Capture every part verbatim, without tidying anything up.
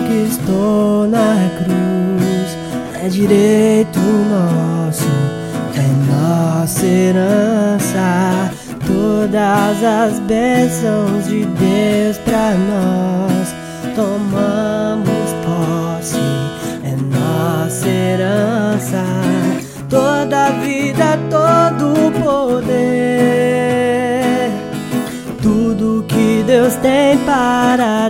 conquistou na cruz é direito nosso, é nossa herança. Todas as bênçãos de Deus pra nós tomamos posse, é nossa herança. Toda a vida, todo o poder, tudo que Deus tem para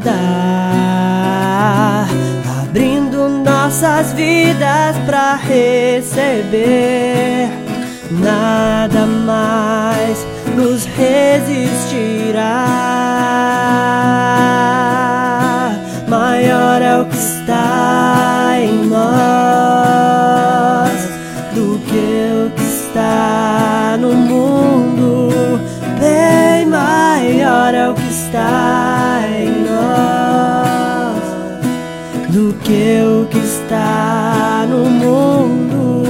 dar, abrindo nossas vidas pra receber. Nada mais nos resistirá. Maior é o que está em nós do que o que está no mundo. Bem maior é o que está em nós do que o que está no mundo.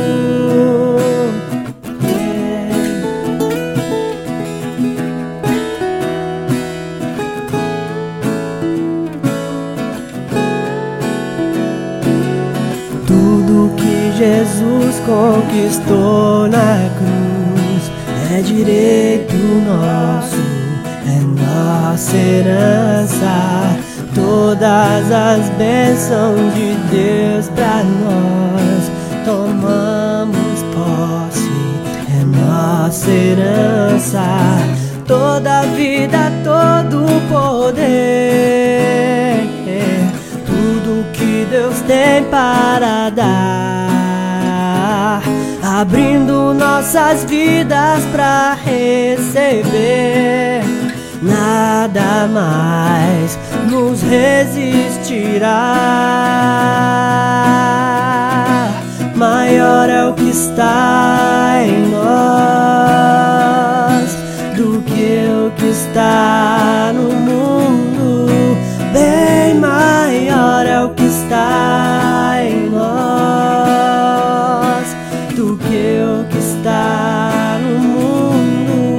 Tudo que Jesus conquistou na cruz é direito nosso, é nossa herança. Todas as bênçãos de Deus pra nós tomamos posse, é nossa herança. Toda a vida, todo o poder, tudo que Deus tem para dar, abrindo nossas vidas pra receber. Nada mais nos resistirá. Maior é o que está em nós do que o que está no mundo. Bem maior é o que está em nós do que o que está no mundo.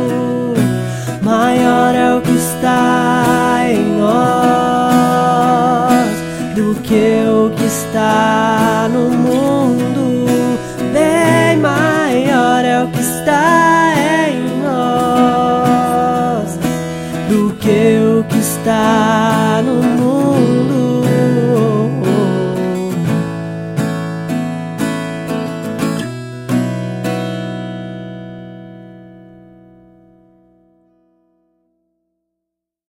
Maior é o que está em nós do que o que está